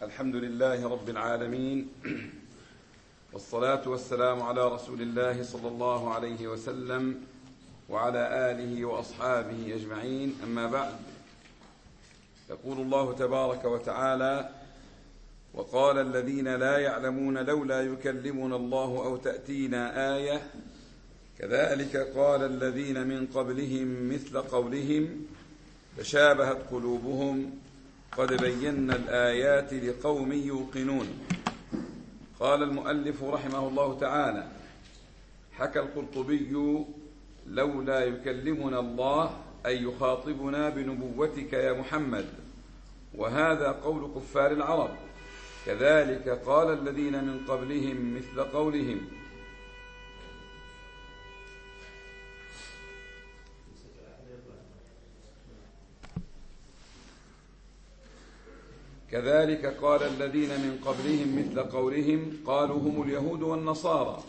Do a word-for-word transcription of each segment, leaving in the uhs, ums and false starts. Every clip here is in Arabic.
الحمد لله رب العالمين، والصلاة والسلام على رسول الله صلى الله عليه وسلم وعلى آله وأصحابه أجمعين. أما بعد، يقول الله تبارك وتعالى: وقال الذين لا يعلمون لولا يكلمنا الله أو تأتينا آية كذلك قال الذين من قبلهم مثل قولهم تشابهت قلوبهم قد بينا الآيات لقوم يوقنون. قال المؤلف رحمه الله تعالى: حكى القرطبي: لولا يكلمنا الله أي يخاطبنا بنبوتك يا محمد، وهذا قول كفار العرب. كذلك قال الذين من قبلهم مثل قولهم. كذلك قال الذين من قبلهم مثل قولهم قالوا هم اليهود والنصارى.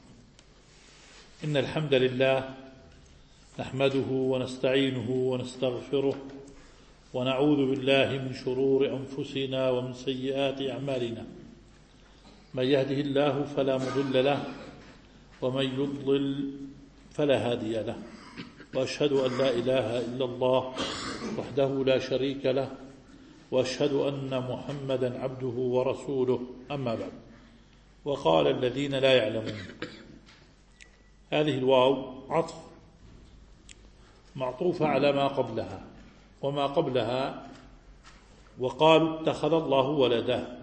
إن الحمد لله نحمده ونستعينه ونستغفره ونعوذ بالله من شرور أنفسنا ومن سيئات أعمالنا. من يهده الله فلا مضل له ومن يضلل فلا هادي له، وأشهد أن لا إله إلا الله وحده لا شريك له، وأشهد أن محمدا عبده ورسوله. أما بعد، وقال الذين لا يعلمون. هذه الواو عطف معطوفة على ما قبلها، وما قبلها وقالوا اتخذ الله ولدا،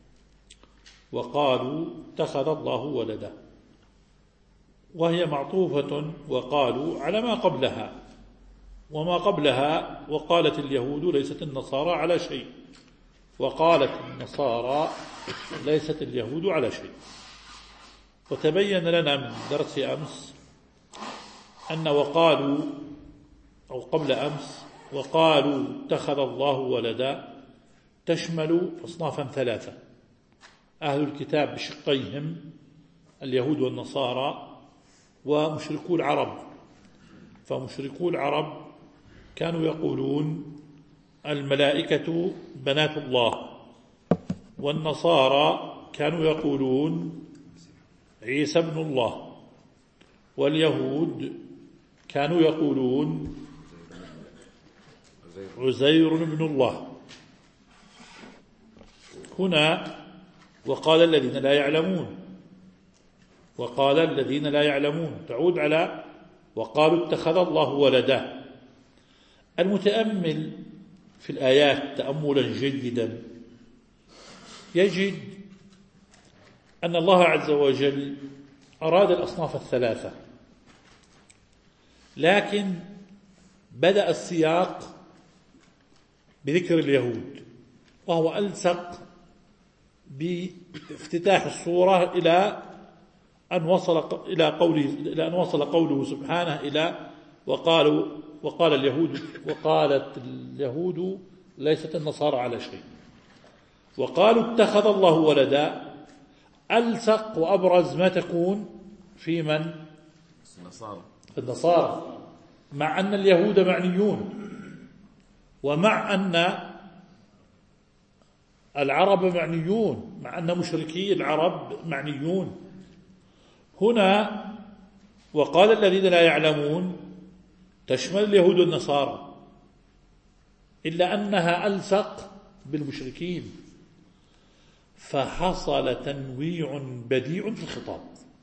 وقالوا اتخذ الله ولدا، وهي معطوفة وقالوا على ما قبلها، وما قبلها وقالت اليهود ليست النصارى على شيء، وقالت النصارى ليست اليهود على شيء. وتبين لنا من درس أمس أن وقالوا أو قبل أمس وقالوا اتخذ الله ولدا تشمل أصنافا ثلاثة: أهل الكتاب بشقيهم اليهود والنصارى، ومشركو العرب. فمشركو العرب كانوا يقولون الملائكة بنات الله، والنصارى كانوا يقولون عيسى ابن الله، واليهود كانوا يقولون عزير ابن الله. هنا وقال الذين لا يعلمون، وقال الذين لا يعلمون تعود على وقالوا اتخذ الله ولدا. المتأمل في الآيات تأملا جيدا يجد أن الله عز وجل أراد الأصناف الثلاثة، لكن بدأ السياق بذكر اليهود، وهو ألصق بافتتاح السورة إلى أن وصل إلى قوله إلى أن وصل قوله سبحانه إلى وقالوا وقال اليهود وقالت اليهود ليست النصارى على شيء، وقالوا اتخذ الله ولدا. ألصق وأبرز ما تكون في من؟ النصارى. في النصارى، مع أن اليهود معنيون، ومع أن العرب معنيون، مع أن مشركي العرب معنيون. هنا وقال الذين لا يعلمون تشمل اليهود والنصارى، إلا أنها ألصق بالمشركين، فحصل تنويع بديع في الخطاب.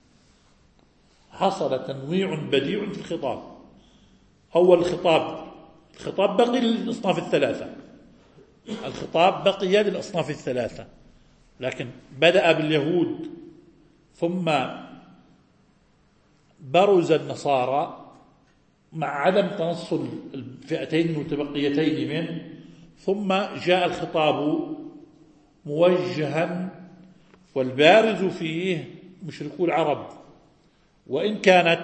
حصل تنويع بديع في الخطاب. أول الخطاب الخطاب بقي للأصناف الثلاثة، الخطاب بقي للأصناف الثلاثة، لكن بدأ باليهود ثم برز النصارى مع عدم تنصل الفئتين المتبقيتين منه، ثم جاء الخطاب موجها والبارز فيه مشركو العرب، وإن كانت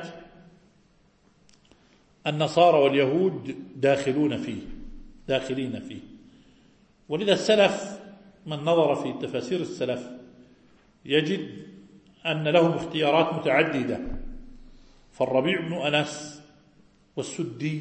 النصارى واليهود داخلون فيه داخلين فيه. ولذا السلف من نظر في تفاسير السلف يجد أن لهم اختيارات متعددة. فالربيع بن أنس والسدي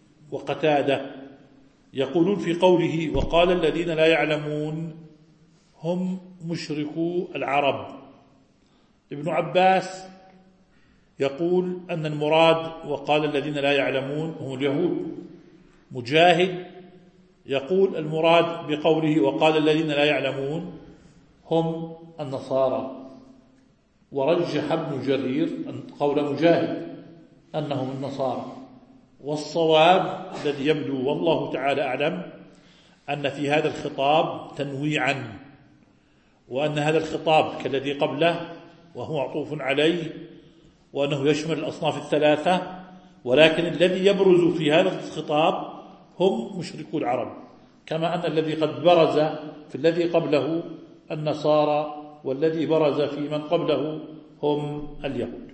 وقتادة يقولون في قوله وقال الذين لا يعلمون هم مشركو العرب. ابن عباس يقول أن المراد وقال الذين لا يعلمون هم اليهود. مجاهد يقول المراد بقوله وقال الذين لا يعلمون هم النصارى. ورجح ابن جرير قول مجاهد أنهم النصارى. والصواب الذي يبدو والله تعالى أعلم أن في هذا الخطاب تنويعا، وأن هذا الخطاب كالذي قبله وهو معطوف عليه، وأنه يشمل الأصناف الثلاثة، ولكن الذي يبرز في هذا الخطاب هم مشركو العرب، كما أن الذي قد برز في الذي قبله النصارى، والذي برز في من قبله هم اليهود.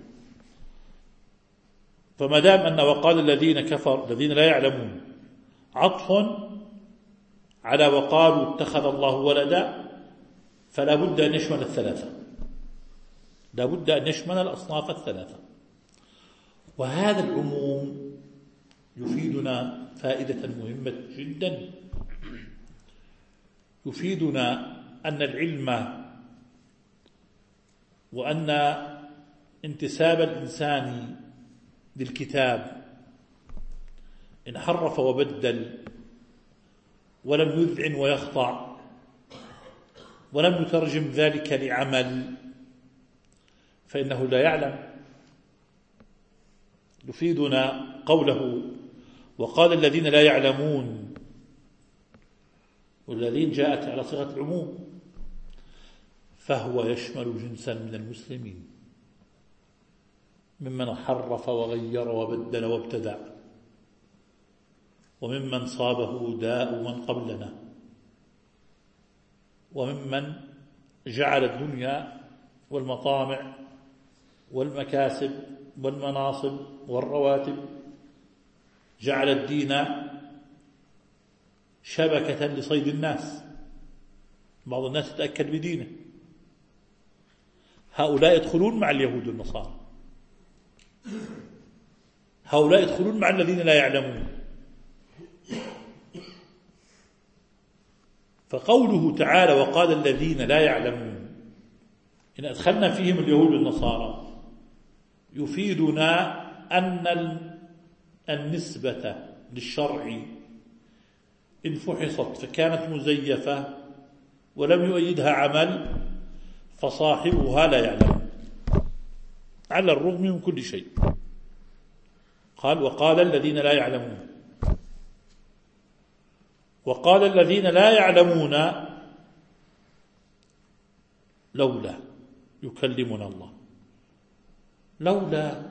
فما دام أن وقال الذين كفر الذين لا يعلمون عطف على وقالوا اتخذ الله ولدا، فلا بد أن يشمل الثلاثة، لا بد أن يشمل الأصناف الثلاثة. وهذا العموم يفيدنا فائدة مهمة جدا، يفيدنا أن العلم وأن انتساب الإنسان للكتاب إن حرف وبدل ولم يذعن ويخضع ولم يترجم ذلك لعمل فإنه لا يعلم. يفيدنا قوله وقال الذين لا يعلمون، والذين جاءت على صيغة العموم، فهو يشمل جنسا من المسلمين ممن حرف وغير وبدل وابتدع، وممن صابه داء من قبلنا، وممن جعل الدنيا والمطامع والمكاسب والمناصب والرواتب، جعل الدين شبكة لصيد الناس، بعض الناس يتأكد بدينه. هؤلاء يدخلون مع اليهود والنصارى، هؤلاء يدخلون مع الذين لا يعلمون. فقوله تعالى وقال الذين لا يعلمون إن أدخلنا فيهم اليهود والنصارى يفيدنا أن النسبة للشرع إن فحصت فكانت مزيفة ولم يؤيدها عمل فصاحبها لا يعلم على الرغم من كل شيء. قال وقال الذين لا يعلمون، وقال الذين لا يعلمون لولا يكلمنا الله. لولا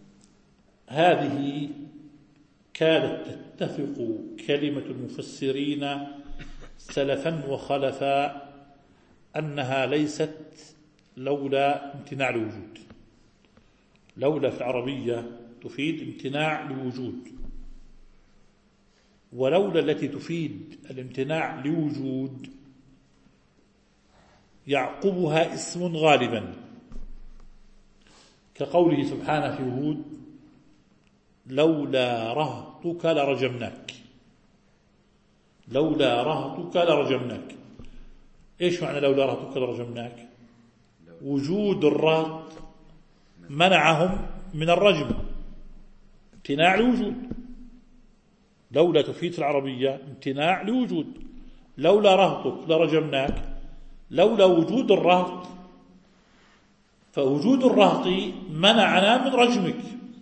هذه كانت تتفق كلمة المفسرين سلفا وخلفا أنها ليست لولا امتناع الوجود. لولا في العربية تفيد امتناع لوجود، ولولا التي تفيد الامتناع لوجود يعقبها اسم غالبا، كقوله سبحانه في هود لولا رهطك لرجمناك. لولا رهطك لرجمناك. ايش معنى لولا رهطك لرجمناك؟ وجود الرهط منعهم من الرجم، امتناع لوجود. لولا تفيد في العربية امتناع لوجود. لولا رهطك لرجمناك، لولا وجود الرهط، فوجود الرهط منعنا من رجمك،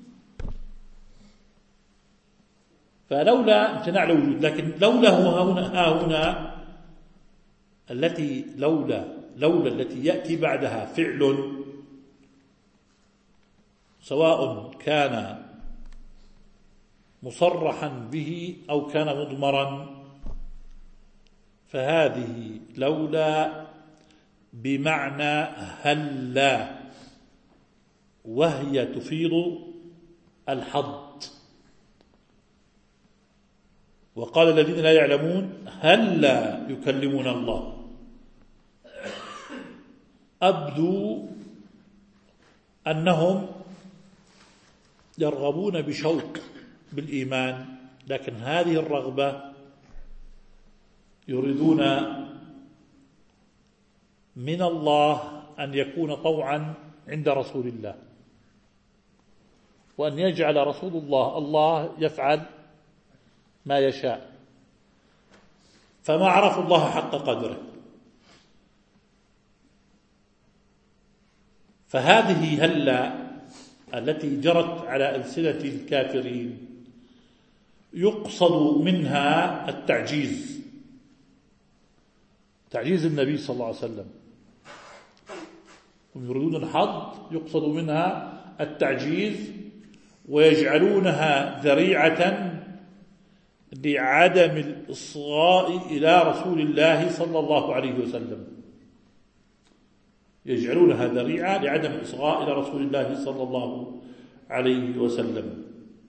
فلولا امتناع لوجود. لكن لولا هو هنا, ها هنا التي لولا لولا التي يأتي بعدها فعل سواء كان مصرحا به أو كان مضمرا، فهذه لولا بمعنى هلا، وهي تفيض الحظ. وقال الذين لا يعلمون هلا يكلمون الله. أبدو أنهم يرغبون بشوق بالإيمان، لكن هذه الرغبة يريدون من الله أن يكون طوعا عند رسول الله، وأن يجعل رسول الله الله يفعل ما يشاء، فما عرفوا الله حق قدره. فهذه هلا التي جرت على ألسنة الكافرين يقصد منها التعجيز، تعجيز النبي صلى الله عليه وسلم، ويريدون الحظ يقصد منها التعجيز، ويجعلونها ذريعة لعدم الإصغاء إلى رسول الله صلى الله عليه وسلم، يجعلونها ذريعة لعدم الإصغاء إلى رسول الله صلى الله عليه وسلم.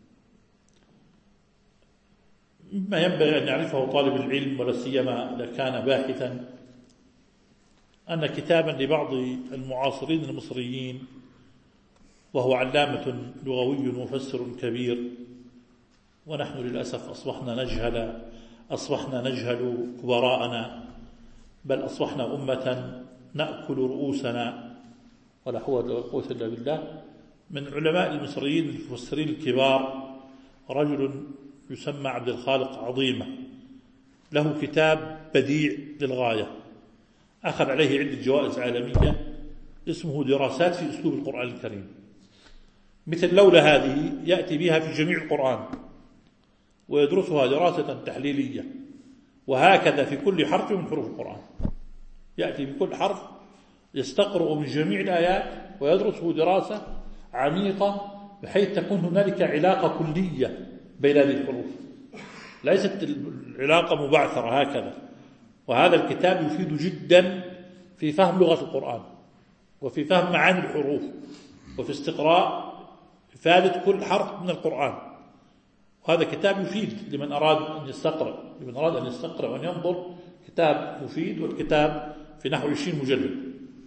مما ينبغي أن يعرفه طالب العلم ولا سيما إذا كان باحثا، أن كتابا لبعض المعاصرين المصريين وهو علامة لغوي مفسر كبير، ونحن للأسف أصبحنا نجهل أصبحنا نجهل كبراءنا، بل أصبحنا أمة نأكل رؤوسنا، ولا حول ولا قوة إلا بالله. من علماء المصريين المفسرين الكبار رجل يسمى عبد الخالق عظيمة، له كتاب بديع للغاية، أخذ عليه عدة جوائز عالمية، اسمه دراسات في أسلوب القرآن الكريم. مثل لولا هذه يأتي بها في جميع القرآن ويدرسها دراسة تحليلية، وهكذا في كل حرف من حروف القرآن، يأتي بكل حرف يستقرأ من جميع الآيات ويدرسه دراسة عميقة، بحيث تكون هنالك علاقة كلية بين هذه الحروف، ليست العلاقة مبعثرة هكذا. وهذا الكتاب يفيد جدا في فهم لغة القرآن، وفي فهم معاني الحروف، وفي استقراء إفادة كل حرف من القرآن. وهذا كتاب يفيد لمن أراد أن يستقرأ لمن أراد أن يستقرأ وأن ينظر، كتاب مفيد، والكتاب في نحو عشرين مجلد.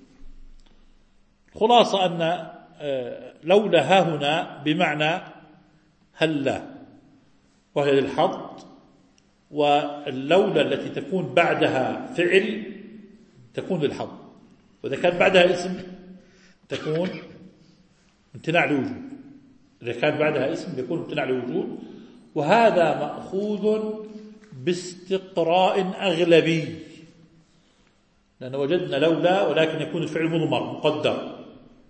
خلاصة أن لولا ها هنا بمعنى هلا، وهي للحظ، واللولا التي تكون بعدها فعل تكون للحظ، وإذا كان بعدها اسم تكون امتناع لوجود، إذا كان بعدها اسم يكون امتناع لوجود. وهذا مأخوذ باستقراء أغلبي، لأن وجدنا لولا ولكن يكون الفعل مضمر مقدر.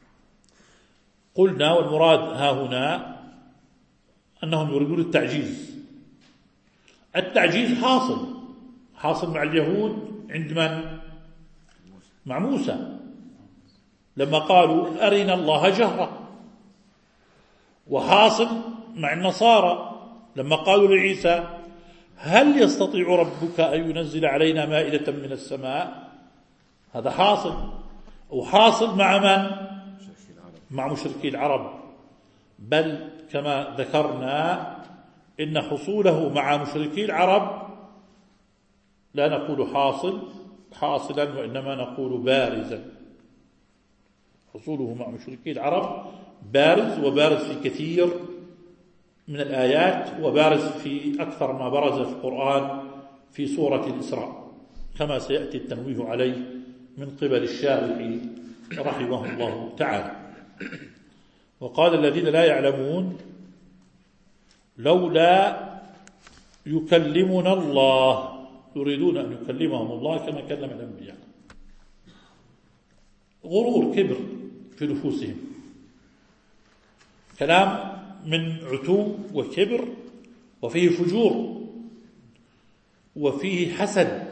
قلنا والمراد ها هنا أنهم يريدون التعجيز. التعجيز حاصل حاصل مع اليهود عند من؟ مع موسى لما قالوا أرنا الله جهرة، وحاصل مع النصارى لما قالوا لعيسى هل يستطيع ربك أن ينزل علينا مائدة من السماء؟ هذا حاصل. وحاصل مع من؟ مع مشركي العرب، بل كما ذكرنا إن حصوله مع مشركي العرب لا نقول حاصل حاصلا، وإنما نقول بارزا. حصوله مع مشركي العرب بارز، وبارز في كثير من الآيات، وبارز في أكثر ما برز في القرآن في سورة الإسراء، كما سيأتي التنويه عليه من قبل الشارح رحمه الله تعالى. وقال الذين لا يعلمون لولا يكلمنا الله، يريدون أن يكلمهم الله كما كلم الأنبياء. غرور، كبر في نفوسهم، كلام من عتو وكبر، وفيه فجور، وفيه حسد،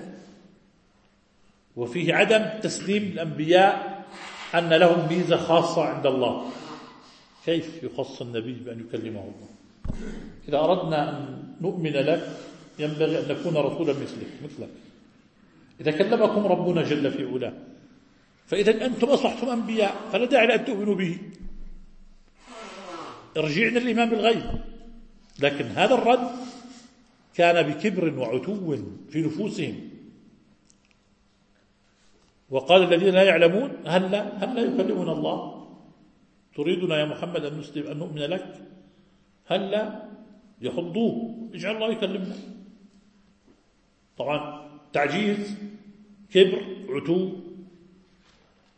وفيه عدم تسليم الأنبياء أن لهم ميزة خاصة عند الله. كيف يخص النبي بأن يكلمه الله؟ إذا أردنا أن نؤمن لك ينبغي أن نكون رسولا مثلك مثلك إذا كلمكم ربنا جل في علاه، فإذا أنتم أصبحتم أنبياء فلا داعي لأن تؤمنوا به، ارجعنا الإيمان بالغيب. لكن هذا الرد كان بكبر وعتو في نفوسهم. وقال الذين لا يعلمون هلا هلا يكلمنا الله، تريدنا يا محمد أن نسلم أن نؤمن لك؟ هلا يحضوه، اجعل الله يكلمنا. طبعا تعجيز، كبر، عتو،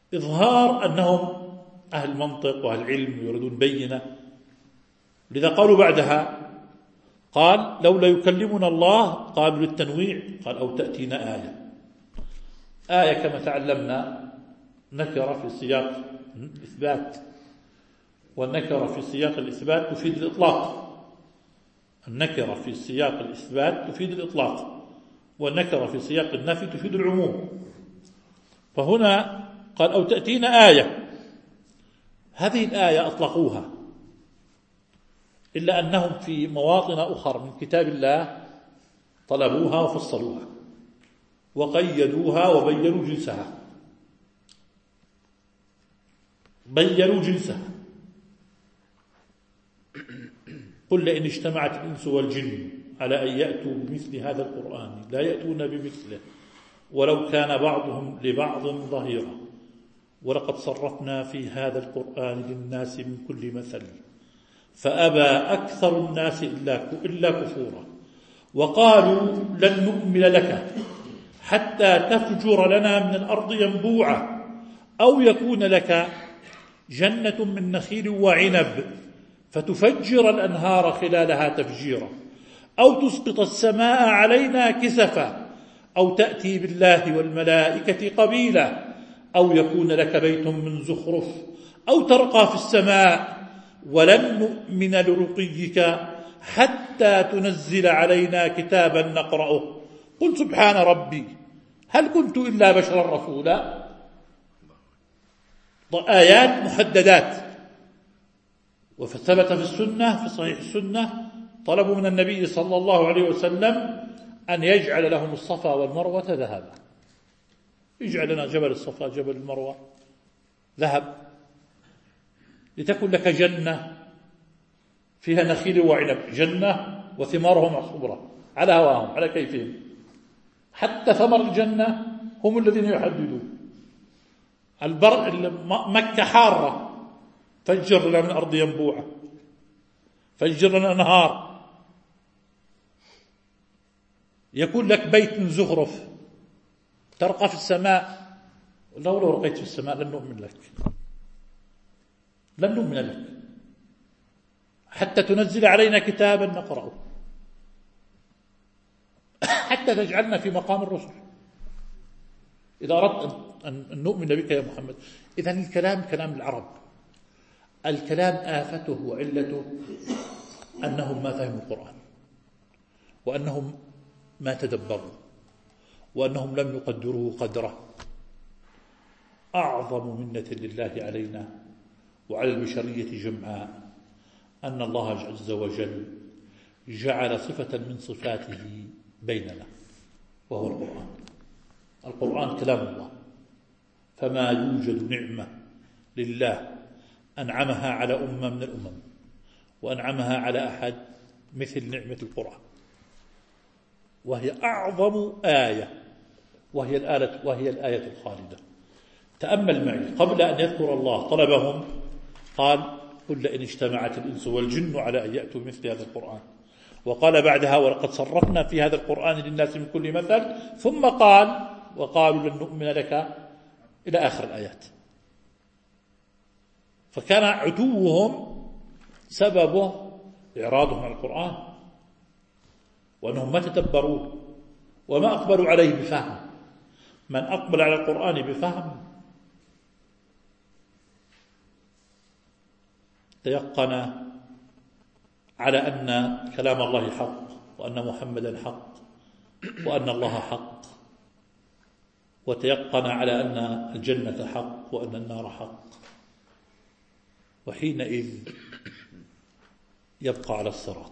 إظهار أنهم أهل منطق وأهل علم يريدون بينة. لذا قالوا بعدها، قال لولا يكلمنا الله، قالوا للتنويع، قال أو تأتينا آية. آية كما تعلمنا نكرة في سياق الإثبات، والنكرة في سياق الإثبات تفيد الإطلاق. النكرة في سياق الإثبات تفيد الإطلاق، والنكرة في سياق النفي تفيد العموم. فهنا قال أو تأتينا آية، هذه الآية أطلقوها، إلا أنهم في مواطن أخرى من كتاب الله طلبوها وفصلوها وقيدوها وبينوا جنسها، بينوا جنسها. قل لئن اجتمعت الإنس والجن على أن يأتوا بمثل هذا القرآن لا يأتون بمثله ولو كان بعضهم لبعض ظهيرا ولقد صرفنا في هذا القرآن للناس من كل مثل فأبى أكثر الناس إلا كفورا وقالوا لن نؤمن لك حتى تفجر لنا من الأرض ينبوعا أو يكون لك جنة من نخيل وعنب فتفجر الأنهار خلالها تفجيرا أو تسقط السماء علينا كسفا أو تأتي بالله والملائكة قبيلا أو يكون لك بيت من زخرف أو ترقى في السماء ولن نؤمن لرقيك حتى تنزل علينا كتابا نقرأه قل سبحان ربي هل كنت إلا بشرا رسولا. آيات محددات. وثبت في السنة في صحيح السنة طلبوا من النبي صلى الله عليه وسلم أن يجعل لهم الصفا والمروة ذهبا، يجعل لنا جبل الصفا جبل المروة ذهب لتكن لك جنة فيها نخيل وعنب، جنة وثمارهم محصورة على هواهم على كيفهم، حتى ثمر الجنة هم الذين يحددون. البر مكة حارة فجر لنا من الأرض ينبوعا، فجر لنا أنهار، يكون لك بيت من زخرف، ترقى في السماء، لو لو رقيت في السماء لن نؤمن لك، لن نؤمن لك حتى تنزل علينا كتابا نقرأه، حتى تجعلنا في مقام الرسل إذا أردت أن نؤمن بك يا محمد. إذن الكلام كلام العرب، الكلام آفته وعلته أنهم ما فهموا القرآن، وأنهم ما تدبروا، وأنهم لم يقدروه قدره. أعظم منة لله علينا وعلى البشرية جمعاء أن الله عز وجل جعل صفة من صفاته بيننا وهو القرآن. القرآن كلام الله، فما يوجد نعمة لله أنعمها على أمة من الأمم وأنعمها على أحد مثل نعمة القرآن، وهي أعظم آية، وهي الآية, وهي الآية الخالدة. تأمل معي، قبل أن يذكر الله طلبهم قال قل لئن اجتمعت الإنس والجن على أن يأتوا بمثل هذا القرآن، وقال بعدها ولقد صرفنا في هذا القرآن للناس من كل مثل، ثم قال وقالوا لن نؤمن لك إلى آخر الآيات. فكان عتوهم سببه إعراضهم عن القرآن، وأنهم ما تدبروه وما أقبلوا عليه بفهم. من أقبل على القرآن بفهم تيقن على أن كلام الله حق، وأن محمدا حق، وأن الله حق، وتيقن على أن الجنة حق وأن النار حق، وحينئذ يبقى على الصراط.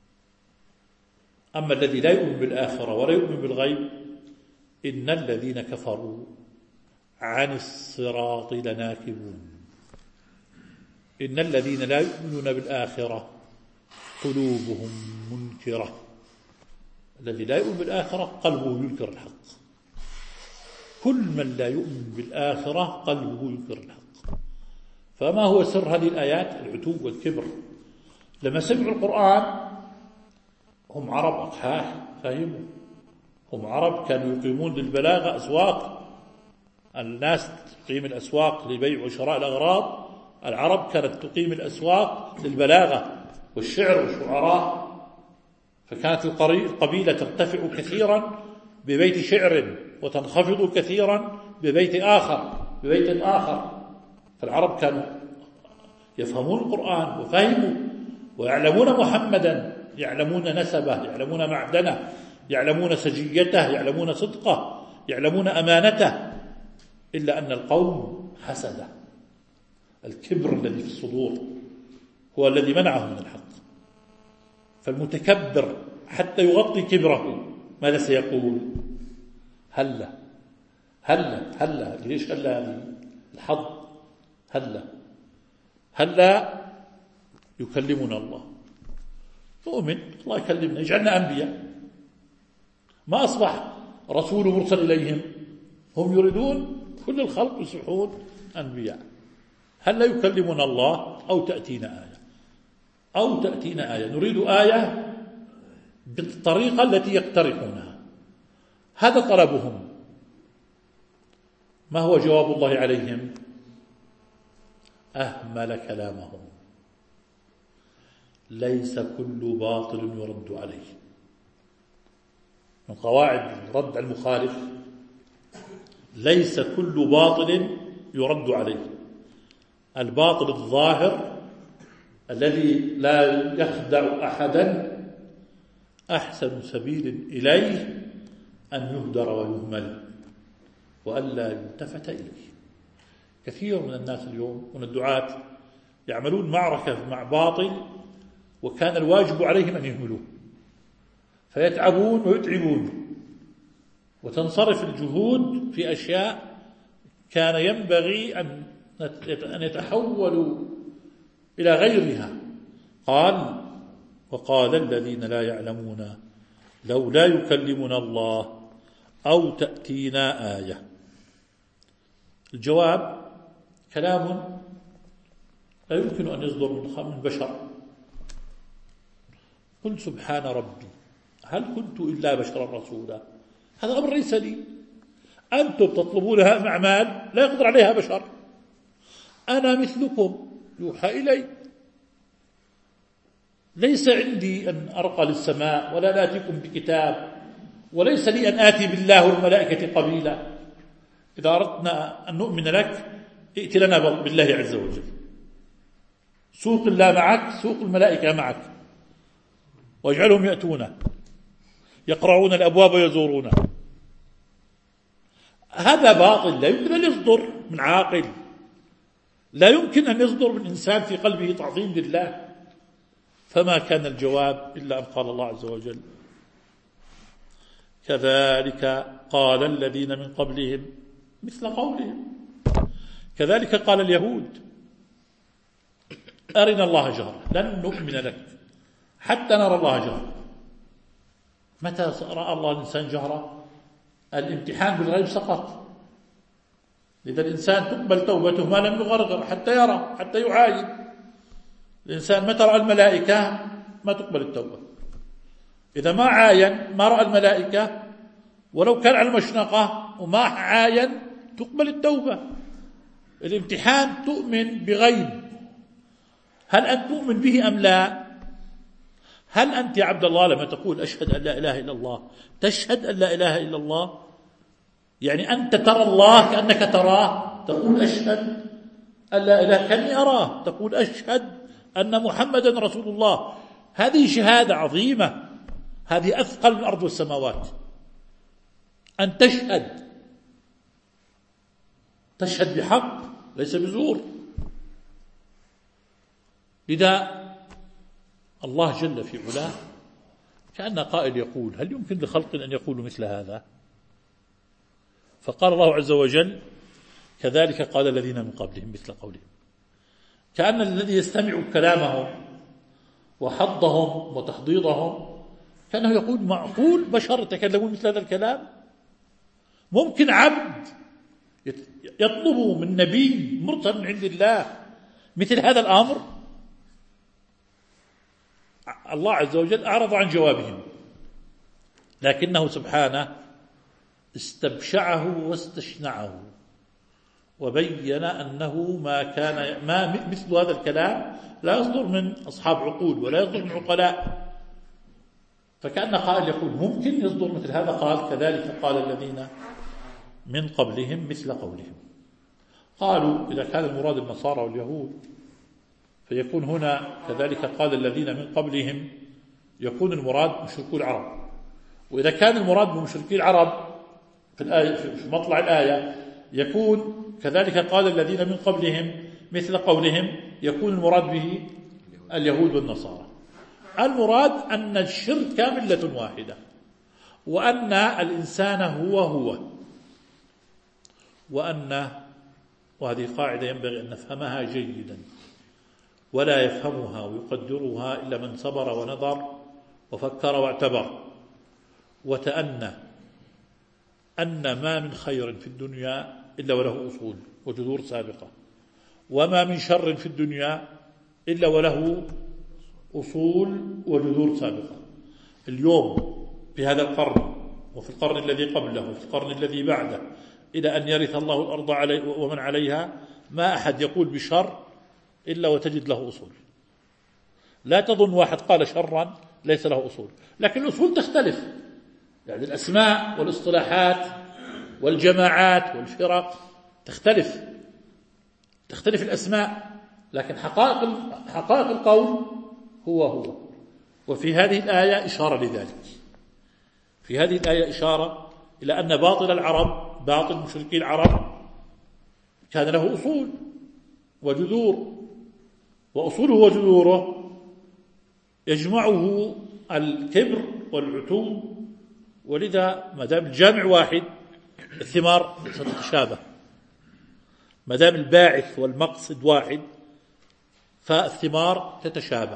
أما الذي لا يؤمن بالآخرة ولا يؤمن بالغيب، إن الذين كفروا عن الصراط لناكبون. إن الذين لا يؤمنون بالآخرة قلوبهم منكرة. الذي لا يؤمن بالآخرة قلبه ينكر الحق. كل من لا يؤمن بالآخرة قلبه ينكر الحق. فما هو سر هذه الآيات؟ العتو والكبر. لما سمعوا القرآن، هم عرب أقحاح فهموا، هم عرب كانوا يقيمون للبلاغة أسواق، الناس تقيم الأسواق لبيع وشراء الأغراض، العرب كانت تقيم الأسواق للبلاغة والشعر والشعراء، فكانت القبيلة ترتفع كثيرا ببيت شعر وتنخفض كثيرا ببيت آخر ببيت آخر. فالعرب كانوا يفهمون القرآن وفهموا ويعلمون محمدا، يعلمون نسبه، يعلمون معدنه، يعلمون سجيته، يعلمون صدقه، يعلمون أمانته، إلا أن القوم حسده، الكبر الذي في الصدور هو الذي منعه من الحق. فالمتكبر حتى يغطي كبره ماذا سيقول؟ هلا هلا هلا ليش هلا الحظ؟ هلا هلا يكلمنا الله، نؤمن الله يكلمنا يجعلنا أنبياء. ما أصبح رسول مرسل إليهم، هم يريدون كل الخلق يصبحون أنبياء. هلا يكلمنا الله أو تأتينا آية أو تأتينا آية، نريد آية بالطريقة التي يقترحونها، هذا طلبهم. ما هو جواب الله عليهم؟ أهمل كلامهم. ليس كل باطل يرد عليه. من قواعد الرد على المخالف ليس كل باطل يرد عليه. الباطل الظاهر الذي لا يخدع أحدا أحسن سبيل إليه أن يهدر ويهمل وألا يلتفت إليه. كثير من الناس اليوم من الدعاة يعملون معركة مع باطل وكان الواجب عليهم أن يهملوه، فيتعبون ويتعبون وتنصرف الجهود في أشياء كان ينبغي أن يتحولوا إلى غيرها. قال وقال الذين لا يعلمون لولا يكلمنا الله أو تأتينا آية. الجواب كلام لا يمكن أن يصدر من بشر. قل سبحان ربي هل كنت إلا بشرا رسولا. هذا أمر ليس لي، أنتم تطلبونها أعمال لا يقدر عليها بشر. أنا مثلكم يوحى إلي، ليس عندي أن أرقى للسماء ولا نأتيكم بكتاب، وليس لي أن آتي بالله والملائكة قبيلا. إذا أردنا أن نؤمن لك ائت لنا بالله عز وجل. سوق الله معك، سوق الملائكة معك، واجعلهم يأتون يقرعون الأبواب ويزورون. هذا باطل لا يمكن أن يصدر من عاقل، لا يمكن أن يصدر من إنسان في قلبه تعظيم لله. فما كان الجواب إلا أن قال الله عز وجل كذلك قال الذين من قبلهم مثل قولهم. كذلك قال اليهود أرنا الله جهرة لن نؤمن لك حتى نرى الله جهرة. متى رأى الله الإنسان جهرة؟ الامتحان بالغيب سقط. لذا الإنسان تقبل توبته ما لم يغرغر حتى يرى، حتى يعاين. الإنسان متى رأى الملائكة ما تقبل التوبة. إذا ما عاين ما رأى الملائكة ولو كان على المشنقة وما عاين تقبل التوبة. الامتحان تؤمن بغيب، هل أنت تؤمن به أم لا؟ هل أنت يا عبد الله لما تقول أشهد أن لا إله إلا الله تشهد أن لا إله إلا الله؟ يعني أنت ترى الله كأنك تراه، تقول أشهد أن لا إله كأني أراه، تقول أشهد أن محمدا رسول الله. هذه شهادة عظيمة، هذه أثقل من الأرض والسماوات. أن تشهد تشهد بحق ليس بزور. لذا الله جل في علاه كأن قائل يقول هل يمكن لخلق أن يقولوا مثل هذا؟ فقال الله عز وجل كذلك قال الذين من قبلهم مثل قولهم. كأن الذي يستمع كلامهم وحضهم وتحضيضهم كأنه يقول معقول بشر يتكلمون مثل هذا الكلام؟ ممكن عبد يطلب من نبي مرسل من عند الله مثل هذا الأمر؟ الله عز وجل أعرض عن جوابهم، لكنه سبحانه استبشعه واستشنعه وبين أنه ما كان ما مثل هذا الكلام لا يصدر من أصحاب عقول ولا يصدر من عقلاء. فكأن قائل يقول ممكن يصدر مثل هذا، قال كذلك قال الذين من قبلهم مثل قولهم. قالوا إذا كان المراد النصارى واليهود فيكون هنا كذلك قال الذين من قبلهم، يكون المراد مشركو العرب. وإذا كان المراد بمشركي العرب في الآية في مطلع الآية يكون كذلك قال الذين من قبلهم مثل قولهم، يكون المراد به اليهود والنصارى. المراد أن الشرك ملة واحدة، وأن الإنسان هو هو، وأن وهذه قاعدة ينبغي أن نفهمها جيدا، ولا يفهمها ويقدرها إلا من صبر ونظر وفكر واعتبر وتأنى أن ما من خير في الدنيا إلا وله أصول وجذور سابقة، وما من شر في الدنيا إلا وله أصول وجذور سابقة. اليوم في هذا القرن وفي القرن الذي قبله وفي القرن الذي بعده إلى أن يرث الله الأرض علي ومن عليها، ما أحد يقول بشر إلا وتجد له أصول. لا تظن واحد قال شرا ليس له أصول، لكن الأصول تختلف، يعني الأسماء والاصطلاحات والجماعات والفرق تختلف تختلف الأسماء، لكن حقائق حقائق القول هو هو. وفي هذه الآية إشارة لذلك، في هذه الآية إشارة إلى أن باطل العرب باطل مشركي العرب كان له أصول وجذور، وأصوله وجذوره يجمعه الكبر والعتو، ولذا ما دام الجامع واحد الثمار ستتشابه، ما دام الباعث والمقصد واحد فالثمار تتشابه،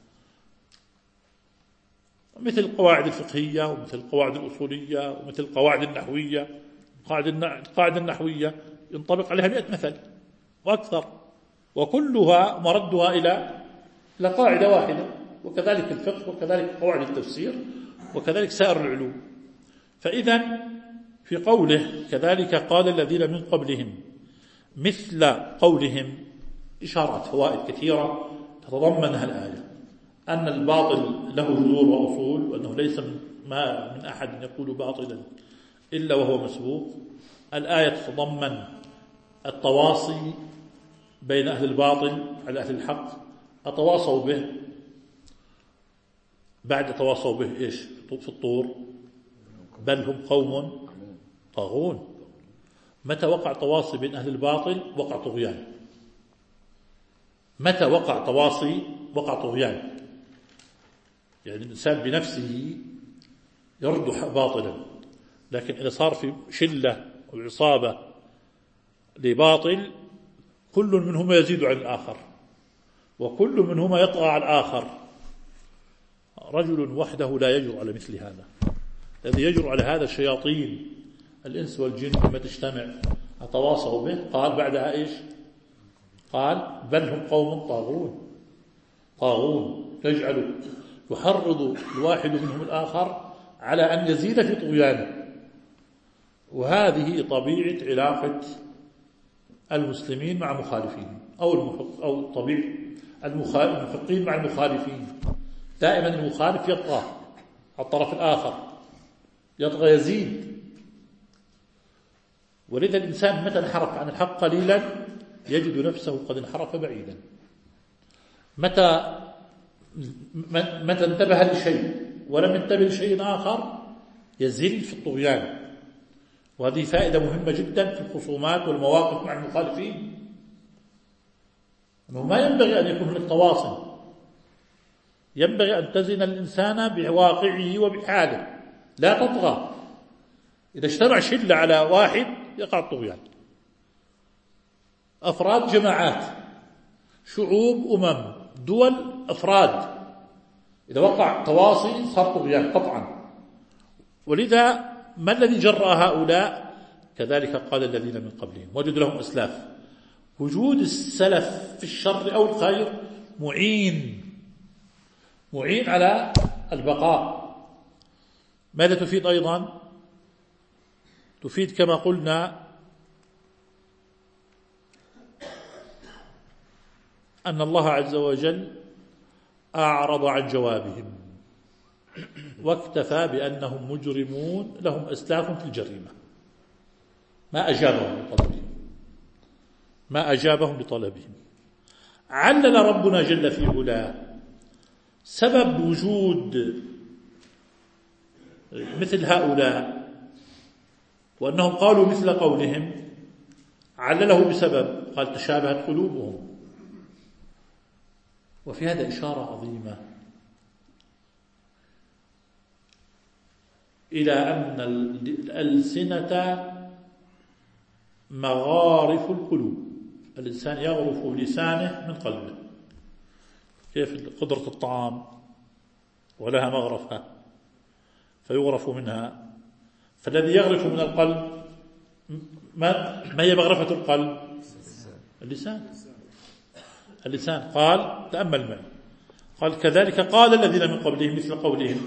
مثل القواعد الفقهية ومثل القواعد الأصولية ومثل القواعد النحوية. القاعدة النحوية ينطبق عليها مئة مثل وأكثر، وكلها مردها إلى إلى قاعدة واحدة، وكذلك الفقه وكذلك قواعد التفسير وكذلك سائر العلوم. فإذا في قوله كذلك قال الذين من قبلهم مثل قولهم إشارات فوائد كثيرة تتضمنها الآية، أن الباطل له جذور وأصول، وأنه ليس ما من أحد يقول باطلا إلا وهو مسبوق. الآية تتضمن التواصي بين أهل الباطل على أهل الحق، أتواصوا به بعد تواصوا به إيش في الطور، بل هم قوم طاغون. متى وقع تواصي بين أهل الباطل؟ وقع طغيان. متى وقع تواصي؟ وقع طغيان، يعني الإنسان بنفسه يرد باطلا، لكن إذا صار في شلة وعصابة لباطل كل منهما يزيد عن الآخر وكل منهما يطغى على الآخر. رجل وحده لا يجرؤ على مثل هذا، الذي يجرؤ على هذا الشياطين الإنس والجن لما تجتمع أتواصوا به. قال بعدها إيش؟ قال بل هم قوم طاغون. طاغون يجعل يحرض الواحد منهم الآخر على أن يزيد في طغيانه. وهذه طبيعة علاقة المسلمين مع مخالفين، أو المحق أو طبيعة المحقين مع المخالفين. دائما المخالف يطغى على الطرف الآخر، يطغى يزيد. ولذا الإنسان متى انحرف عن الحق قليلا يجد نفسه قد انحرف بعيدا. متى متى انتبه لشيء ولم ينتبه لشيء آخر يزل في الطغيان. وهذه فائدة مهمة جدا في الخصومات والمواقف مع المخالفين، أنه ما ينبغي أن يكون هناك تواصل، ينبغي أن تزن الإنسان بواقعه وبحاله، لا تطغى. إذا اجتمع شلة على واحد يقع الطغيان، أفراد جماعات، شعوب أمم دول أفراد، إذا وقع تواصي صار طغيان قطعا. ولذا ما الذي جرأ هؤلاء؟ كذلك قال الذين من قبلهم، وجد لهم أسلاف. وجود السلف في الشر أو الخير معين معين على البقاء. ماذا تفيد أيضا؟ تفيد كما قلنا أن الله عز وجل أعرض عن جوابهم واكتفى بأنهم مجرمون لهم أسلاف في الجريمة، ما أجابهم لطلبهم ما أجابهم لطلبهم. علل ربنا جل في علاه سبب وجود مثل هؤلاء وأنهم قالوا مثل قولهم، علله بسبب، قال تشابهت قلوبهم. وفي هذا إشارة عظيمة إلى أن الألسنة مغارف القلوب، الإنسان يغرف لسانه من قلبه، كيف قدرة الطعام ولها مغرفة فيغرف منها، فالذي يغرف من القلب ما, ما هي مغرفة القلب؟ اللسان. اللسان. قال تأمل معي، قال كذلك قال الذين من قبلهم مثل قولهم،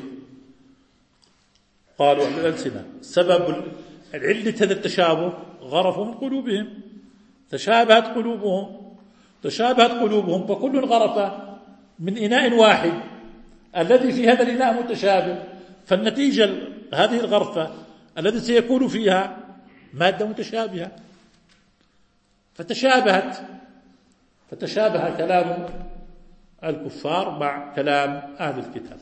قالوا الألسنة سبب العلة هذا التشابه غرفوا من قلوبهم، تشابهت قلوبهم تشابهت قلوبهم فكل غرف من إناء واحد الذي في هذا الإناء متشابه، فالنتيجة هذه الغرفة الذي سيكون فيها مادة متشابهة فتشابهت فتشابه كلام الكفار مع كلام أهل الكتاب.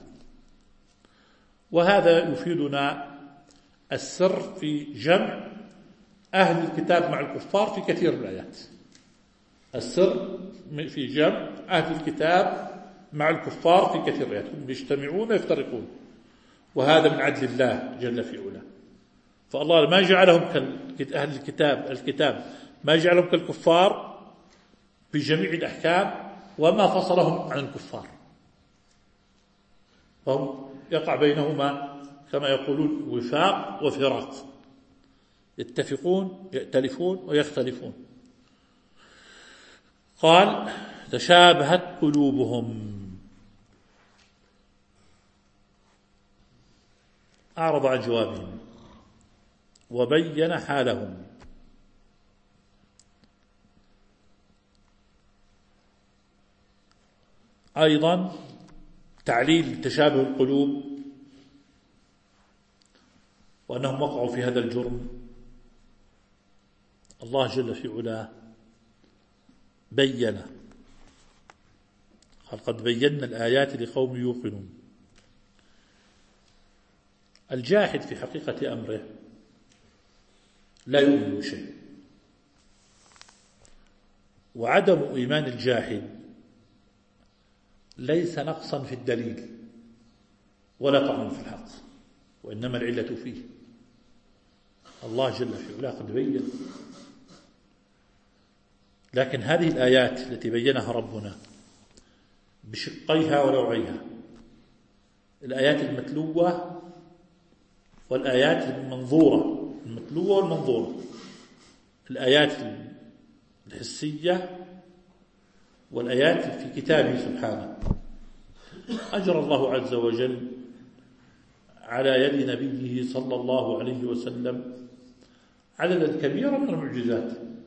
وهذا يفيدنا السر في جمع أهل الكتاب مع الكفار في كثير من الآيات، السر في جمع أهل الكتاب مع الكفار في كثير من الآيات، هم يجتمعون ويفترقون، وهذا من عدل الله جل في علاه. فالله ما جعلهم كأهل الكتاب الكتاب ما جعلهم كالكفار في جميع الأحكام وما فصلهم عن الكفار، فهم يقع بينهما كما يقولون وفاق وفراق، يتفقون يأتلفون ويختلفون. قال تشابهت قلوبهم، أعرض عن جوابهم وبين حالهم. أيضا تعليل تشابه القلوب وأنهم وقعوا في هذا الجرم، الله جل في علاه بين، قال قد بينا الآيات لقوم يوقنون. الجاحد في حقيقة أمره لا يؤمن بشيء، وعدم إيمان الجاحد ليس نقصا في الدليل ولا طعن في الحق، وإنما العلة فيه. الله جل في علاه قد بين، لكن هذه الآيات التي بينها ربنا بشقيها ونوعيها، الآيات المتلوة والآيات المنظورة، المتلوة والمنظورة، الآيات الحسية والآيات في كتابه سبحانه، أجرى الله عز وجل على يد نبيه صلى الله عليه وسلم عددا كبيرا من المعجزات،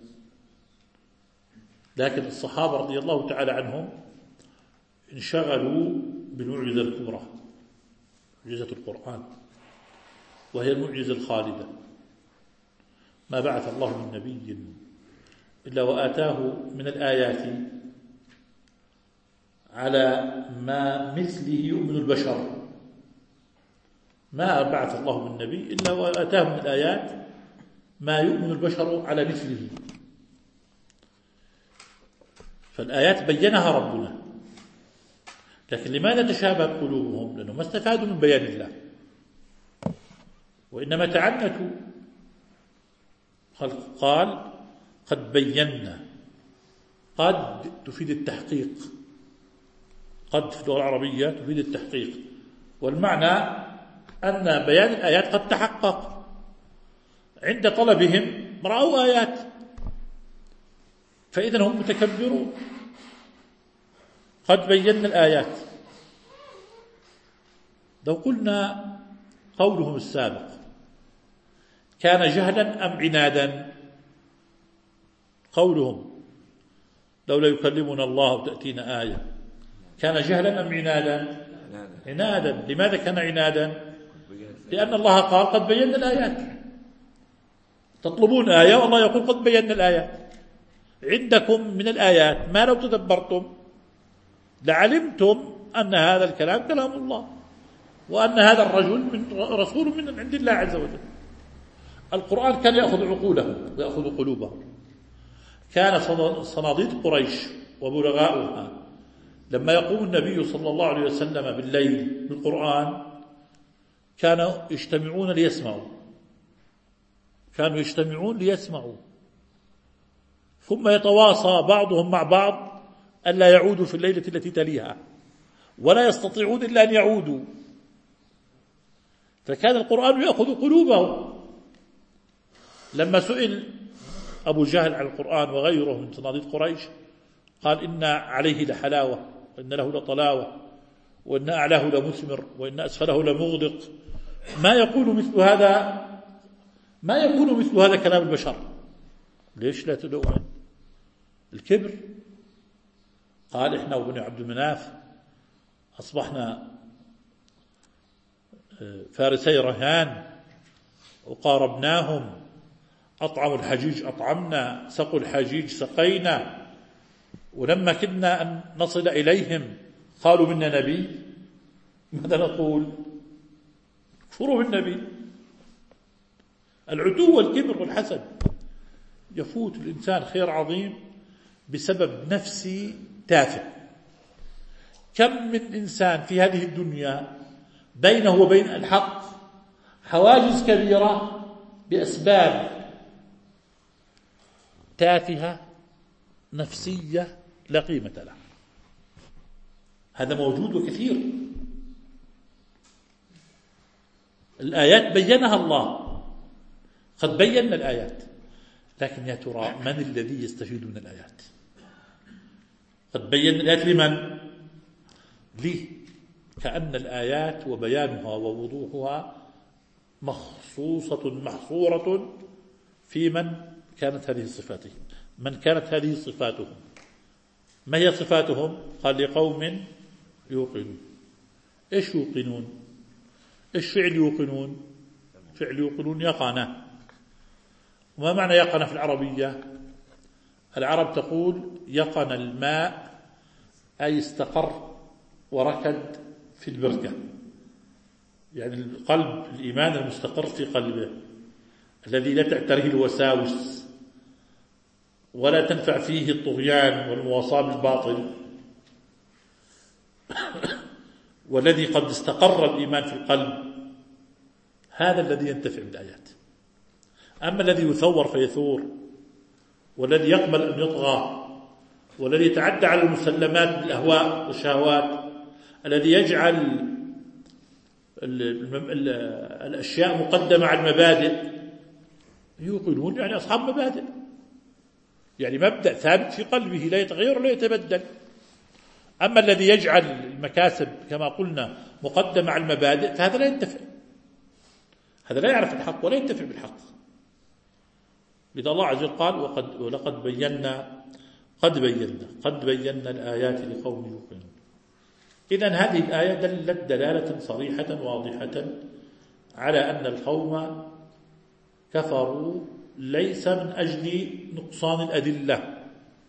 لكن الصحابة رضي الله تعالى عنهم انشغلوا بالمعجزة الكبرى، معجزة القرآن، وهي المعجزة الخالدة. ما بعث الله من نبي إلا وآتاه من الآيات على ما مثله يؤمن البشر، ما بعث الله من نبي إلا وآتاه من الآيات ما يؤمن البشر على مثله. فالآيات بينها ربنا، لكن لماذا تشابهت قلوبهم؟ لأنهم ما استفادوا من بيان الله، وإنما تعنتوا. قال قد بينا، قد تفيد التحقيق، قد في اللغة العربية تفيد التحقيق، والمعنى أن بيان الآيات قد تحقق عند طلبهم، رأوا آيات، فإذن هم متكبرون. قد بينا الآيات. لو قلنا قولهم السابق كان جهلا أم عنادا؟ قولهم لولا يكلمنا الله وتأتينا آية. كان جهلا أم عنادا؟ عنادا. لماذا كان عنادا؟ لأن الله قال قد بينا الآيات. تطلبون آية والله يقول قد بينا الآيات. عندكم من الآيات ما لو تدبرتم لعلمتم أن هذا الكلام كلام الله، وأن هذا الرجل من رسول من عند الله عز وجل. القرآن كان يأخذ عقولهم ويأخذ قلوبهم. كان صناديد قريش وبلغاؤها لما يقوم النبي صلى الله عليه وسلم بالليل بالقرآن كانوا يجتمعون ليسمعوا كانوا يجتمعون ليسمعوا ثم يتواصى بعضهم مع بعض ألا يعودوا في الليلة التي تليها، ولا يستطيعون إلا أن يعودوا. فكان القرآن يأخذ قلوبهم. لما سئل أبو جهل عن القرآن وغيره من صناديد قريش قال إن عليه لحلاوة، وإن له لطلاوة، وإن أعلاه لمثمر، وإن أسفله لمغدق. ما يقول مثل هذا ما يكون مثل هذا كلام البشر. ليش لا تدعون؟ الكبر. قال إحنا وبني عبد المناف أصبحنا فارسي رهان وقاربناهم، أطعموا الحجيج أطعمنا، سقوا الحجيج سقينا، ولما كدنا أن نصل إليهم قالوا منا نبي. ماذا نقول؟ كفروا بالنبي. العتو والكبر والحسد يفوت الإنسان خير عظيم بسبب نفسي تافه. كم من إنسان في هذه الدنيا بينه وبين الحق حواجز كبيرة بأسباب تافهة نفسية لا قيمة لها. هذا موجود وكثير. الآيات بينها الله، قد بينا الآيات، لكن يا ترى من الذي يستفيد من الآيات؟ قد بينا الآيات لمن؟ ليه؟ كأن الآيات وبيانها ووضوحها مخصوصة محصورة في من كانت هذه صفاته من كانت هذه صفاتهم. ما هي صفاتهم؟ قال لقوم يوقنون. إيش يوقنون؟ إيش فعل يوقنون؟ فعل يوقنون يقنة. وما معنى يقنة في العربية؟ العرب تقول يقن الماء أي استقر وركد في البركة، يعني القلب الإيمان المستقر في قلبه الذي لا تعتريه الوساوس ولا تنفع فيه الطغيان والمواصاة بالباطل، والذي قد استقر الإيمان في القلب، هذا الذي ينتفع بالآيات. أما الذي يثور فيثور، والذي يقبل أن يطغى، والذي يتعدى على المسلمات بالأهواء والشهوات، الذي يجعل الأشياء مقدمة على المبادئ، يوقنون يعني أصحاب مبادئ، يعني مبدأ ثابت في قلبه لا يتغير ولا يتبدل. أما الذي يجعل المكاسب كما قلنا مقدمة على المبادئ فهذا لا ينتفع، هذا لا يعرف الحق ولا ينتفع بالحق. لذا الله عز وجل قال وقد ولقد بينا قد بينا قد بينا الآيات لقوم يوقنون. إذن هذه الآية دلت دلالة صريحة واضحة على أن القوم كفروا ليس من أجل نقصان الأدلة،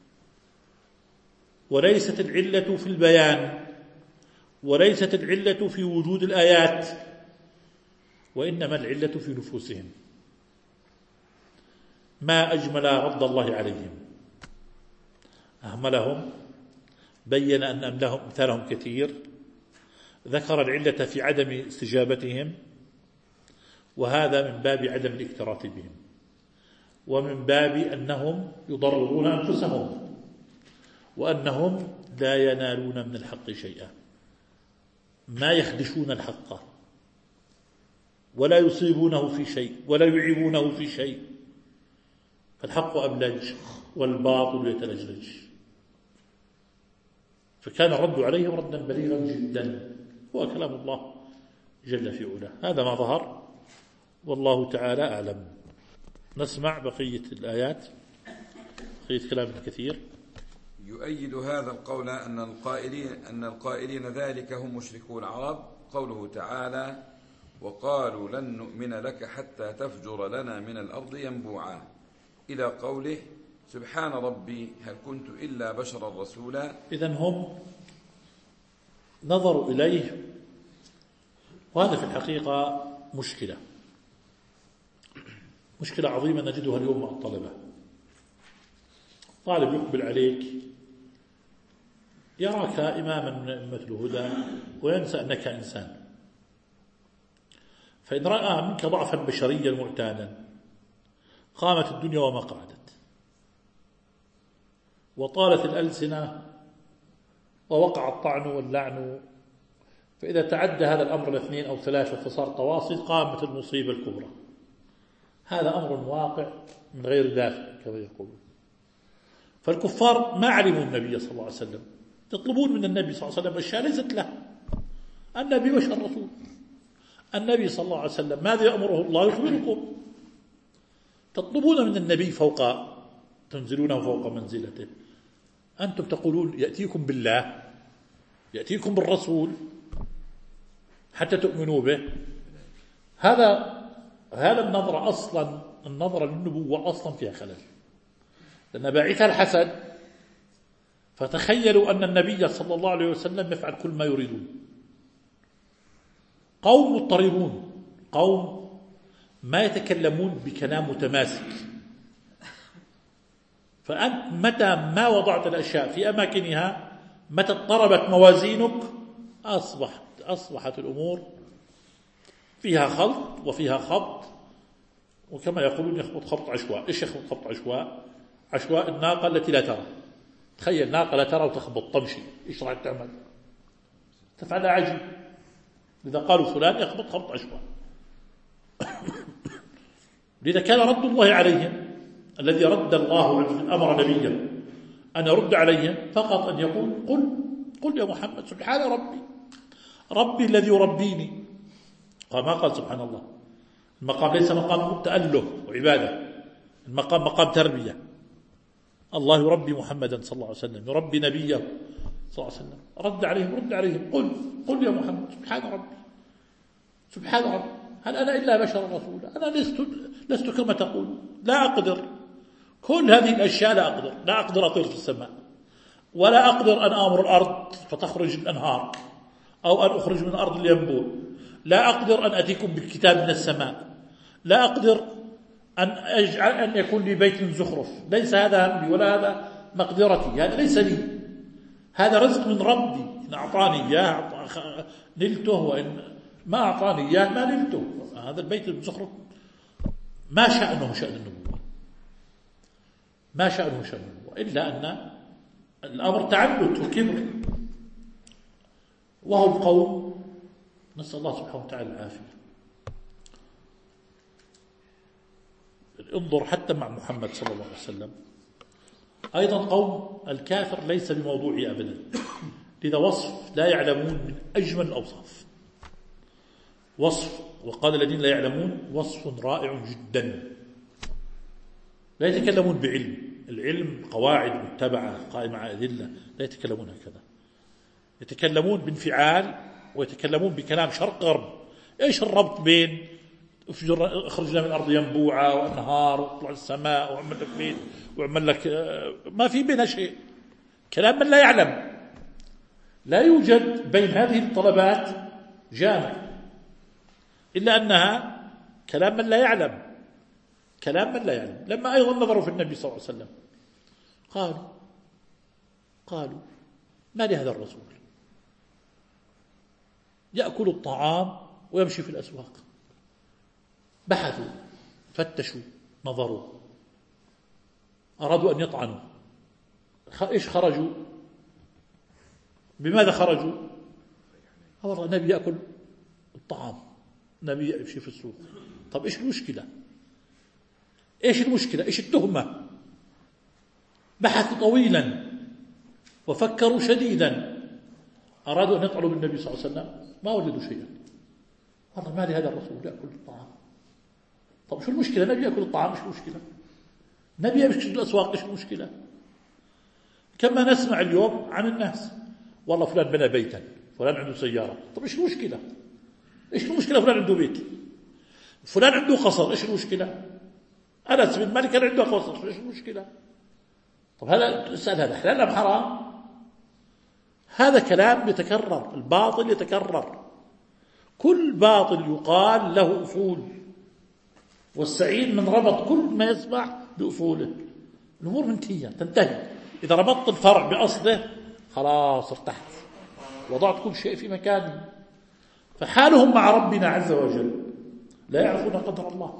وليست العلة في البيان، وليست العلة في وجود الآيات، وإنما العلة في نفوسهم. ما أجمل رد الله عليهم، أهملهم، بين أن أمثالهم كثير، ذكر العلة في عدم استجابتهم، وهذا من باب عدم الاكتراث بهم، ومن باب أنهم يضررون أنفسهم، وأنهم لا ينالون من الحق شيئا، ما يخدشون الحق ولا يصيبونه في شيء ولا يعيبونه في شيء، فالحق أبلج والباطل يتلجلج. فكان الرد عليهم ردا بليغا جدا، هو كلام الله جل في علاه. هذا ما ظهر والله تعالى أعلم. نسمع بقية الآيات، بقية كلام كثير. يؤيد هذا القول أن القائلين, أن القائلين ذلك هم مشركو العرب قوله تعالى وقالوا لن نؤمن لك حتى تفجر لنا من الأرض ينبوعا إلى قوله سبحان ربي هل كنت إلا بشرا رسولا. إذن هم نظروا إليه، وهذا في الحقيقة مشكلة مشكلة عظيمة نجدها اليوم مع الطلبة. طالب يقبل عليك يراك إماما من أئمة الهدى وينسى أنك إنسان، فإن رأى منك ضعفا بشريا معتادا قامت الدنيا وما قعدت، وطالت الألسنة ووقع الطعن واللعن، فإذا تعدى هذا الأمر الاثنين أو ثلاثة فصار تواصل قامت المصيبة الكبرى. هذا أمر واقع من غير دافع كما يقولون. فالكفار ما علموا النبي صلى الله عليه وسلم، يطلبون من النبي صلى الله عليه وسلم أشياء ليست له. النبي بشر رسول، النبي صلى الله عليه وسلم ماذا يأمره الله يخبركم. تطلبون من النبي فوق، تنزلونه فوق منزلته. أنتم تقولون يأتيكم بالله، يأتيكم بالرسول حتى تؤمنوا به. هذا هذا النظرة أصلا، النظرة للنبوة أصلا فيها خلل، لأن باعثها الحسد، فتخيلوا أن النبي صلى الله عليه وسلم يفعل كل ما يريدون. قوم مضطربون، قوم ما يتكلمون بكلام متماسك، فأنت متى ما وضعت الأشياء في أماكنها، متى اضطربت موازينك، أصبحت أصبحت الأمور فيها خلط وفيها خبط، وكما يقولون يخبط خبط عشواء. إيش يخبط خبط عشواء؟ عشواء الناقة التي لا ترى. تخيل ناقة لا ترى وتخبط تمشي، إيش راح تعمل؟ تفعلها عجيب. إذا قالوا فلان يخبط خبط عشواء. لذا كان رد الله عليهم، الذي رد الله أمر نبيه أن يرد عليهم فقط أن يقول قل قل يا محمد سبحان ربي، ربي الذي يربيني. قال ما قال سبحان الله. المقام ليس مقام تأله وعبادة، المقام مقام تربية. الله يربي محمدا صلى الله عليه وسلم، يربي نبيه صلى الله عليه وسلم. رد عليهم رد عليهم قل قل يا محمد سبحان ربي سبحان ربي هل أنا إلا بشر رسول؟ أنا لست لست كما تقول، لا أقدر كل هذه الأشياء، لا أقدر لا أقدر أطير في السماء، ولا أقدر أن آمر الأرض فتخرج الأنهار، أو أن أخرج من الأرض الينبوع، لا أقدر أن أتيكم بالكتاب من السماء، لا أقدر أن أجعل أن يكون لي بيت من زخرف. ليس هذا همي ولا هذا مقدرتي، هذا ليس لي، هذا رزق من ربي. إن أعطاني إياه نلته، وإن ما أعطاني إياه ما نلته. هذا البيت من زخرف ما شأنه شأن النبوة، ما شأنه شأن النبوة، إلا أن الأمر تعنت وكبر. وهم قوم نسأل الله سبحانه وتعالى العافية. انظر حتى مع محمد صلى الله عليه وسلم أيضا قوم الكافر ليس بموضوعي أبدا، لذا وصف لا يعلمون من أجمل الأوصاف. وصف وقال الذين لا يعلمون وصف رائع جدا. لا يتكلمون بعلم، العلم قواعد متبعة قائمة على أدلة، لا يتكلمون هكذا. يتكلمون بانفعال ويتكلمون بكلام شرق غرب. إيش الربط بين اخرجنا من الأرض ينبوعا وأنهار واطلع السماء وعمل لك بيت وعمل لك، ما في بينها شيء، كلام من لا يعلم. لا يوجد بين هذه الطلبات جامع، إلا أنها كلام من لا يعلم، كلام من لا يعلم. لما أيضا نظروا في النبي صلى الله عليه وسلم قالوا قالوا ما لهذا الرسول يأكل الطعام ويمشي في الأسواق. بحثوا فتشوا نظروا، أرادوا أن يطعنوا. إيش خرجوا؟ بماذا خرجوا؟ والله النبي يأكل الطعام، النبي يمشي في السوق. طب إيش المشكلة؟ إيش المشكلة؟ إيش التهمة؟ بحثوا طويلا وفكروا شديدا، أرادوا أن يطعنوا بالنبي صلى الله عليه وسلم، ما وجدوا شيئا. والله ما لهذا الرسول يأكل الطعام. طب شو المشكلة؟ نبي يأكل الطعام، إيش المشكلة؟ نبي يمشي في الأسواق، إيش المشكلة؟ كما نسمع اليوم عن الناس، والله فلان بنى بيتا، فلان عنده سيارة. طب إيش المشكلة؟ إيش المشكلة فلان عنده بيت، فلان عنده قصر، إيش المشكلة؟ أنس بن مالك كان عنده قصر، إيش المشكلة؟ طب هذا تسأل هذا حلال أم حرام؟ هذا كلام يتكرر، الباطل يتكرر، كل باطل يقال له أصول، والسعيد من ربط كل ما يسمع بأصوله. الأمور منتهية تنتهي، إذا ربطت الفرع بأصله خلاص ارتحت، وضعت كل شيء في مكانه. فحالهم مع ربنا عز وجل لا يعرفون قدر الله،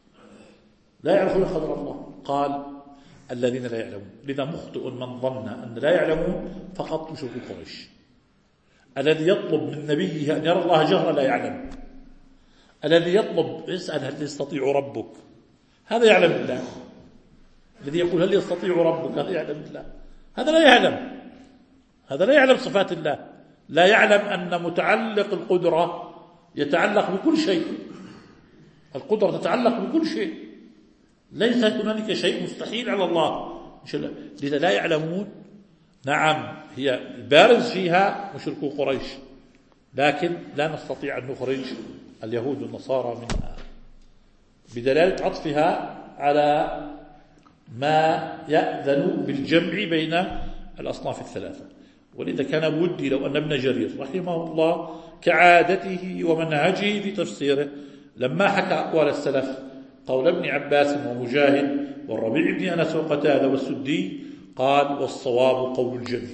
لا يعرفون قدر الله. قال الذين لا يعلمون، لذا مخطئ من ظن أن لا يعلمون فقط مشرك قريش. الذي يطلب من نبيه أن يرى الله جهرا لا يعلم، الذي يطلب يسأل هل يستطيع ربك، هذا يعلم الله. الذي يقول هل يستطيع ربك، هذا يعلم الله، هذا لا يعلم، هذا لا يعلم صفات الله، لا يعلم أن متعلق القدرة يتعلق بكل شيء، القدرة تتعلق بكل شيء، ليس هنالك شيء مستحيل على الله. لذا لا يعلمون. نعم هي البارز فيها مشركو قريش، لكن لا نستطيع أن نخرج اليهود والنصارى منها بدلالة عطفها على ما يأذن بالجمع بين الأصناف الثلاثة. ولذا كان ودي لو أن ابن جرير رحمه الله كعادته ومنهجه في تفسيره لما حكى أقوال السلف قول ابن عباس ومجاهد والربيع بن أنس وقتادة والسدي، قال والصواب قول الجميع،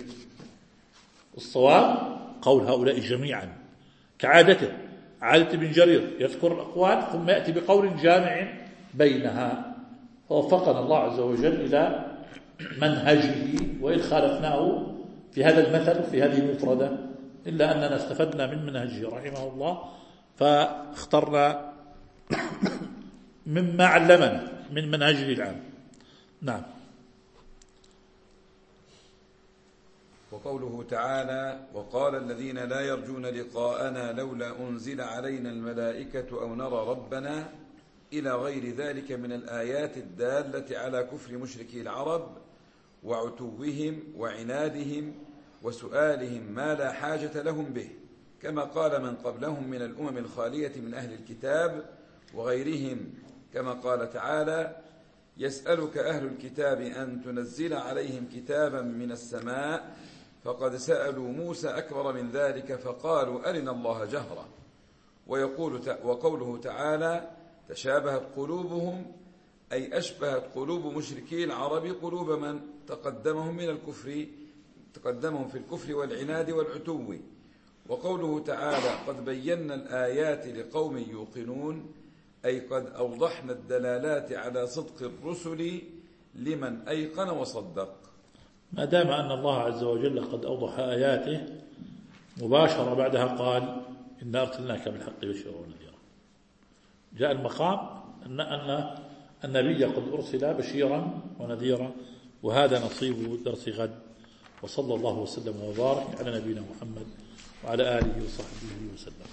الصواب قول هؤلاء جميعا كعادته، عادة ابن جرير يذكر الأقوال ثم يأتي بقول جامع بينها. فوفقنا الله عز وجل إلى منهجه، وإن خالفناه في هذا المثل في هذه المفردة إلا أننا استفدنا من منهجه رحمه الله، فاخترنا مما علمنا من منهجه العام. نعم. وقوله تعالى وقال الذين لا يرجون لقاءنا لولا أنزل علينا الملائكة أو نرى ربنا إلى غير ذلك من الآيات الدالة على كفر مشركي العرب وعتوهم وعنادهم وسؤالهم ما لا حاجة لهم به، كما قال من قبلهم من الأمم الخالية من أهل الكتاب وغيرهم، كما قال تعالى يسألك أهل الكتاب أن تنزل عليهم كتابا من السماء فقد سألوا موسى أكبر من ذلك فقالوا أرنا الله جهرا. ويقول وقوله تعالى تشابهت قلوبهم أي أشبهت قلوب مشركي العرب قلوب من تقدمهم من الكفر تقدمهم في الكفر والعناد والعتو. وقوله تعالى قد بينا الآيات لقوم يوقنون أي قد أوضحنا الدلالات على صدق الرسل لمن أيقن وصدق. ما دام أن الله عز وجل قد أوضح آياته مباشرة بعدها قال إنا أرسلناك بالحق بشيرا ونذيرا. جاء المقام أن أن النبي قد أرسل بشيرا ونذيرا، وهذا نصيب درس غد. وصلى الله وسلم وبارك على نبينا محمد وعلى آله وصحبه وسلم.